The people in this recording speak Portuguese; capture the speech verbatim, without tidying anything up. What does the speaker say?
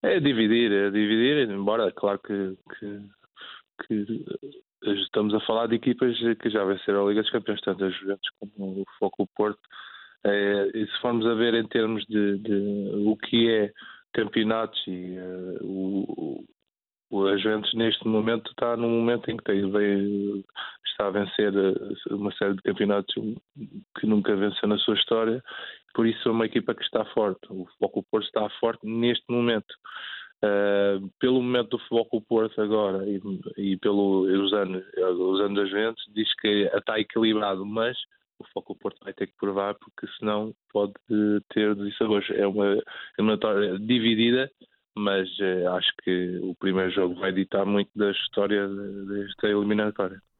É dividir, é dividir, embora, claro que, que, que estamos a falar de equipas que já venceram a Liga dos Campeões, tanto a Juventus como o Foco Porto. É, e se formos a ver em termos de, de o que é campeonatos e uh, o, o a Juventus neste momento está num momento em que tem, vem, está a vencer uma série de campeonatos que nunca venceu na sua história, por isso é uma equipa que está forte. O Foco Porto está forte neste momento. Uh, pelo momento do Futebol Clube Porto agora e, e pelos anos, os anos da Juventus, diz que está equilibrado, mas o Futebol Clube Porto vai ter que provar, porque senão pode ter dissabores. É uma eliminatória dividida, mas uh, acho que o primeiro jogo vai ditar muito da história desta eliminatória.